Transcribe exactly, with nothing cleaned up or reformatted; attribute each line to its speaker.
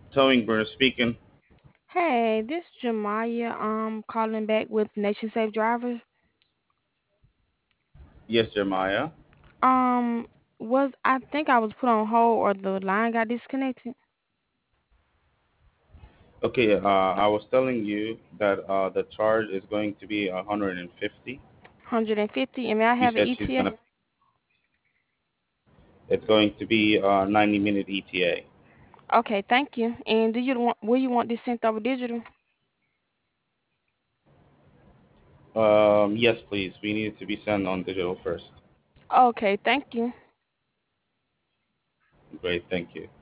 Speaker 1: Towing Bruno speaking.
Speaker 2: Hey, this Jamaya. Um, calling back with Nation Safe Drivers.
Speaker 1: Yes, Jeremiah.
Speaker 2: Um, was I think I was put on hold or the line got disconnected.
Speaker 1: Okay, uh, I was telling you that uh, the charge is going to be one hundred fifty.
Speaker 2: one hundred fifty. And may I
Speaker 1: You
Speaker 2: have the
Speaker 1: said she's
Speaker 2: E T A?
Speaker 1: gonna. It's going to be a ninety minute E T A.
Speaker 2: Okay, thank you. And do you want? Will you want this sent over digital?
Speaker 1: Um, yes, please. We need it to be sent on digital first.
Speaker 2: Okay, thank you.
Speaker 1: Great, thank you.